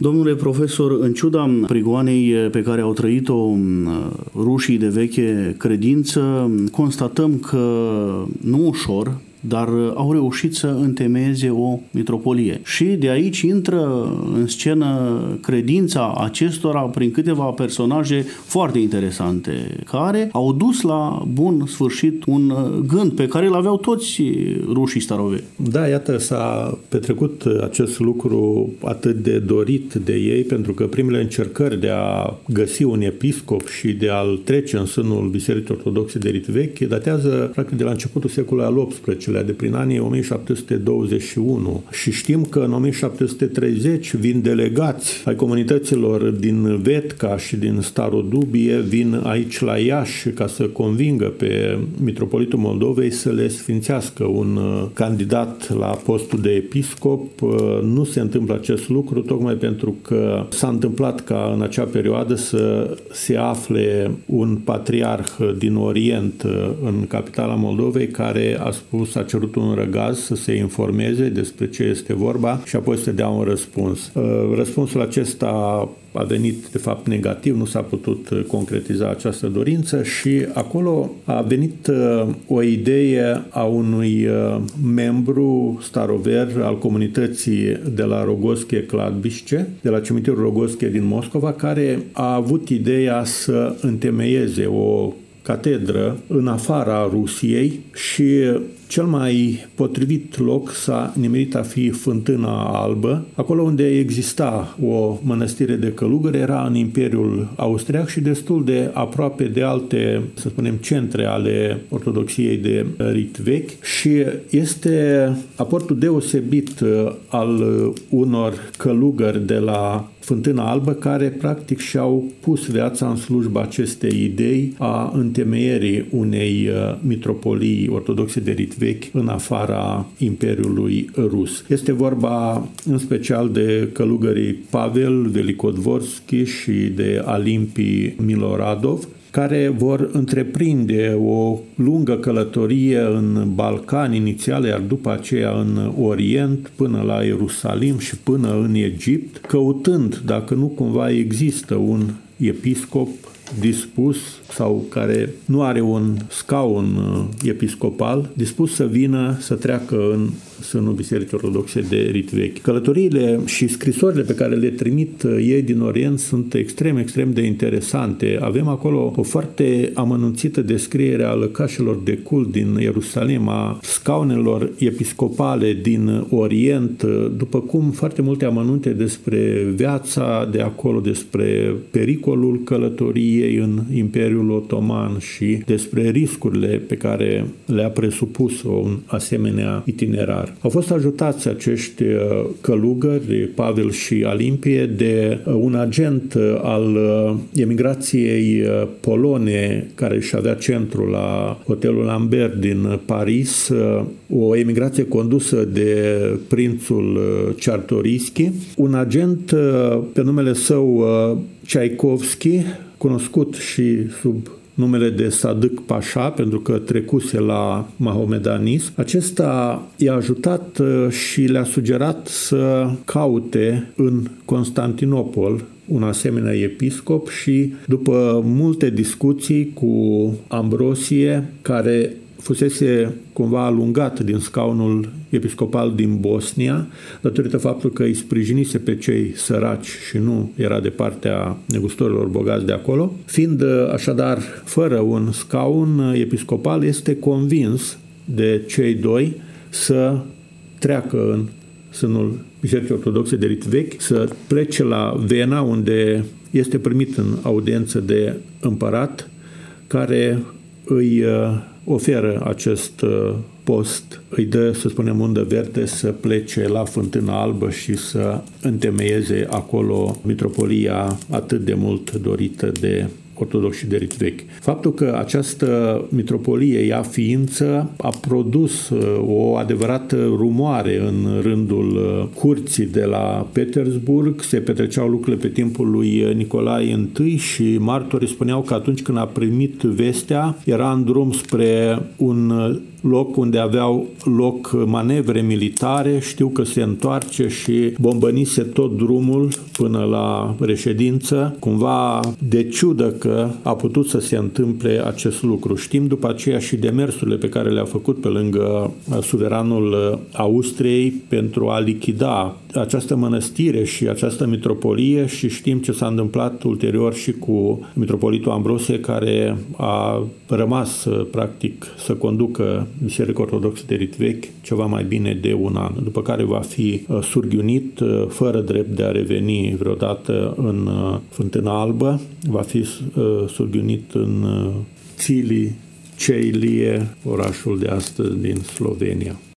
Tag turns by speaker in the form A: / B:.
A: Domnule profesor, în ciuda prigoanei pe care au trăit-o rușii de veche credință, constatăm că nu ușor, dar au reușit să întemeieze o mitropolie. Și de aici intră în scenă credința acestora prin câteva personaje foarte interesante, care au dus la bun sfârșit un gând pe care îl aveau toți rușii staroveni.
B: Da, iată, s-a petrecut acest lucru atât de dorit de ei, pentru că primele încercări de a găsi un episcop și de a-l trece în sânul Bisericii Ortodoxe de Rit Vechi datează practic de la începutul secolului al XVIII-lea, de prin anii 1721, și știm că în 1730 vin delegați ai comunităților din Vetca și din Starodubie, vin aici la Iași ca să convingă pe mitropolitul Moldovei să le sfințească un candidat la postul de episcop. Nu se întâmplă acest lucru tocmai pentru că s-a întâmplat ca în acea perioadă să se afle un patriarh din Orient în capitala Moldovei care a cerut un răgaz să se informeze despre ce este vorba și apoi să dea un răspuns. Răspunsul acesta a venit de fapt negativ, nu s-a putut concretiza această dorință și acolo a venit o idee a unui membru starover al comunității de la Rogoschie Kladbișce, de la cimitirul Rogoschie din Moscova, care a avut ideea să întemeieze o catedră în afara Rusiei și cel mai potrivit loc s-a nimerit a fi Fântâna Albă. Acolo unde exista o mănăstire de călugări era în Imperiul Austriac și destul de aproape de alte, să spunem, centre ale ortodoxiei de rit vechi și este aportul deosebit al unor călugări de la Fântâna Albă care practic și-au pus viața în slujba acestei idei a întemeierii unei mitropolii ortodoxe de rit vechi în afara Imperiului Rus. Este vorba în special de călugării Pavel Velikodvorski și de Alimpii Miloradov, care vor întreprinde o lungă călătorie în Balcani inițial, iar după aceea în Orient, până la Ierusalim și până în Egipt, căutând dacă nu cumva există un episcop dispus sau care nu are un scaun episcopal, dispus să vină să treacă în sânul Bisericii Ortodoxe de rit vechi. Călătoriile și scrisorile pe care le trimit ei din Orient sunt extrem de interesante. Avem acolo o foarte amănunțită descriere a lăcașelor de cult din Ierusalim, a scaunelor episcopale din Orient, după cum foarte multe amănunte despre viața de acolo, despre pericolul călătoriei în Imperiul Otoman și despre riscurile pe care le-a presupus un asemenea itinerar. Au fost ajutați acești călugări, Pavel și Alimpie, de un agent al emigrației polone care își avea centru la Hotelul Lambert din Paris, o emigrație condusă de prințul Czartoryski, un agent pe numele său Tchaikovsky, cunoscut și sub numele de Sadık Pașa, pentru că trecuse la mahomedanism. Acesta i-a ajutat și le-a sugerat să caute în Constantinopol un asemenea episcop și după multe discuții cu Ambrosie, care fusese cumva alungat din scaunul episcopal din Bosnia, datorită faptului că îi sprijinise pe cei săraci și nu era de partea negustorilor bogați de acolo. Fiind așadar fără un scaun episcopal, este convins de cei doi să treacă în sânul Bisericii Ortodoxe de rit vechi, să plece la Vena, unde este primit în audiență de împărat, care îi oferă acest post, îi dă, să spunem, undă verde să plece la Fântâna Albă și să întemeieze acolo mitropolia atât de mult dorită de ortodoxi de rit vechi. Faptul că această mitropolie ia ființă a produs o adevărată rumoare în rândul curții de la Petersburg. Se petreceau lucrurile pe timpul lui Nicolae I și martorii spuneau că atunci când a primit vestea, era în drum spre un loc unde aveau loc manevre militare, știu că se întoarce și bombănise tot drumul până la reședință. Cumva de ciudă că a putut să se întâmple acest lucru. Știm după aceea și demersurile pe care le-a făcut pe lângă suveranul Austriei pentru a lichida această mănăstire și această mitropolie și știm ce s-a întâmplat ulterior și cu mitropolitul Ambrosie, care a rămas practic să conducă Biserica Ortodoxă de rit vechi ceva mai bine de un an, după care va fi surghiunit fără drept de a reveni vreodată în Fântâna Albă, va fi surghiunit în Cili, Ceilie, orașul de astăzi din Slovenia.